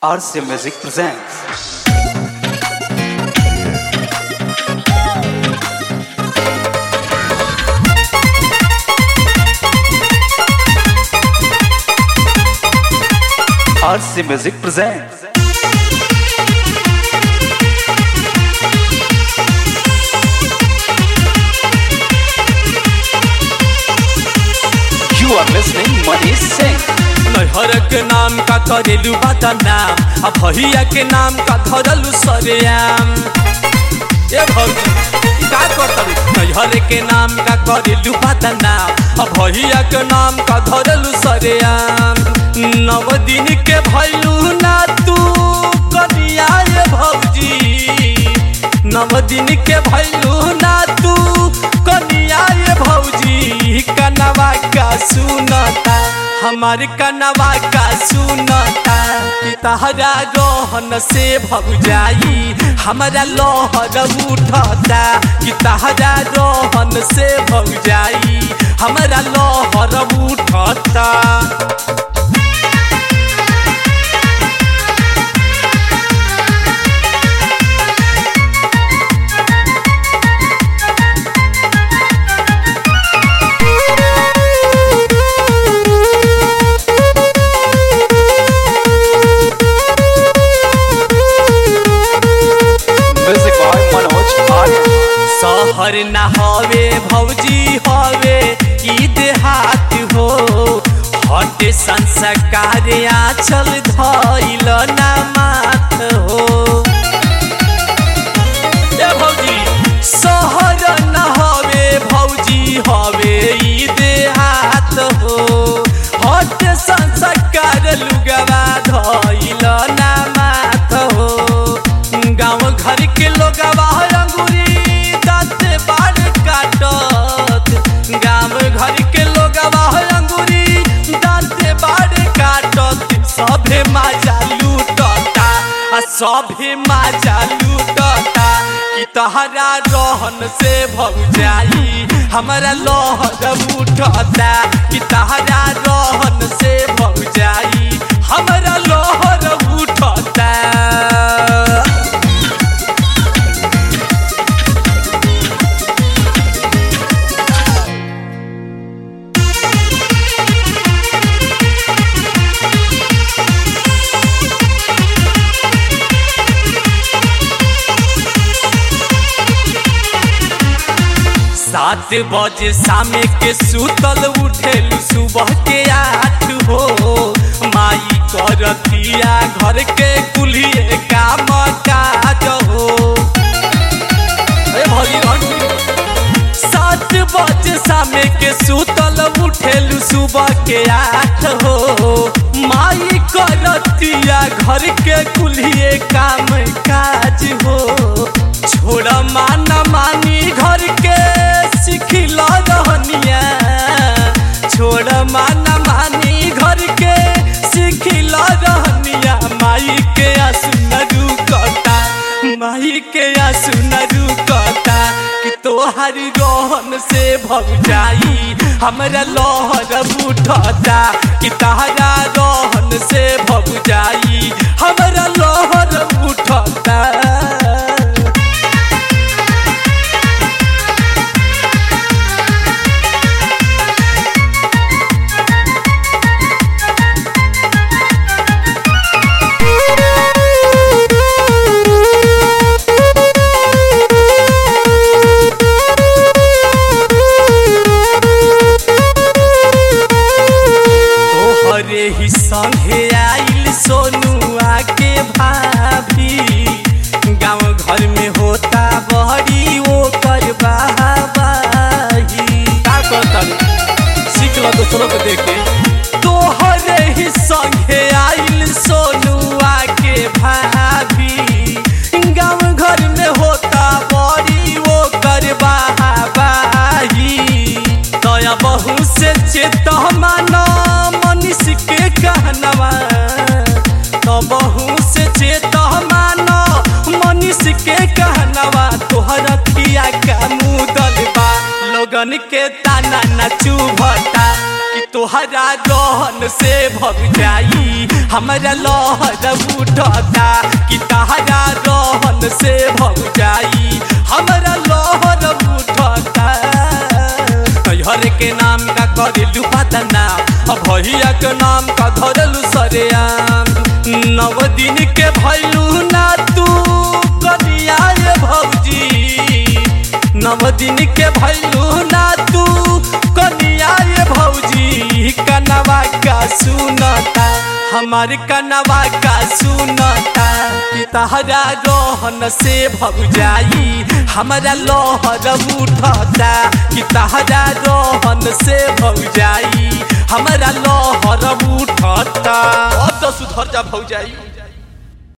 RC Music presents. RC Music presents. You are listening Manish Singh. नहर के नाम का करेलू बदनाम, अब भैया के नाम का धरलू सरेआम। ए भौजी का करतलू? नहर के नाम का करेलू बदनाम, अब भैया के नाम का धरलू सरेआम। 9 दिन के भैलू ना तू कनिया ये भौजी, 9 दिन के भैलू ना तू कनिया ये भौजी। कनवा का सुनता हमार कनवा का सुनता कि तहरा रोहन से भौजाई हमारा लोहर उठता। कि तहरा रोहन से भौजाई हमारा लोहर उठता। शहर न हवे भौजी हवे ई देहात हो, हट संस्कार आचल धइल ना माथ हो। ए भौजी शहर न हवे भौजी हवे ई देहात हो, हट संस्कार लुगवा धइल ना माथ हो। गाँव घर के लोगवा अंगूरी बाढ़ काटत, गाँव घर के लोगवा अंगूरी दांते बाढ़ काटत। सभे माजा लूटता सभे माजा लूटता। कि तहरा रोहन से भौजाई हमारा लोहर उठता। कि तहरा रोहन से भौजाई हमारा लोहर उठता। सात बजे शामे के सुतल उठेलू सुबह के 8 हो। माई करतिया घर के कुलिए काम काज हो। 7 बजे शामे के सुतल उठेलू सुबह के 8 हो। माई करतिया घर के कुलिए काम काज हो। छोड़ माना मानी घर के सिखिल रहनिया, छोड़ माना मानी घर के सिखिल रहनिया। माई के आसुन रुकता, माई के आसुन रुकता। कि तोहारी रोहन से भौजाई हमारा लोहर उठता। कि तहरा रोहन से भौजाई हमारा लोहर उठता। ही संगे आइल सोनुआ के भाभी, गाँव घर में होता बड़ी वो करबाही। का करतल सीख लो दोस्तों को देखे। तोहरे ही संगे आइल सोनुआ के भाभी, गाँव घर में होता बड़ी वो करबाही। दया बहू से चेत माना मनीष के कहनवा, तो बहू से चेत मानो मनीष के कहनवा। तोहर किया का मुदल बा लोगन के ताना न चुभता। कि तोहरा रोहन से भौजाई हमारा लहर उठता कि तहरा रहन से भौजाई हमारा लहर उठता हर के नाम का करेलू बदनाम भैया के नाम का धरलू सरेआम 9 दिन के भैलू ना तू कनिया भौजी 9 दिन के भैलू ना तू कनिया भौजी कनवा का सुनता हमार कनवा का सुनता कि तहरा रोहन से भौजाई हमारा लहर उठता कि तहरा रोहन से भौजाई हमारा लहर उठता अब तो सुधर जा भौजाई।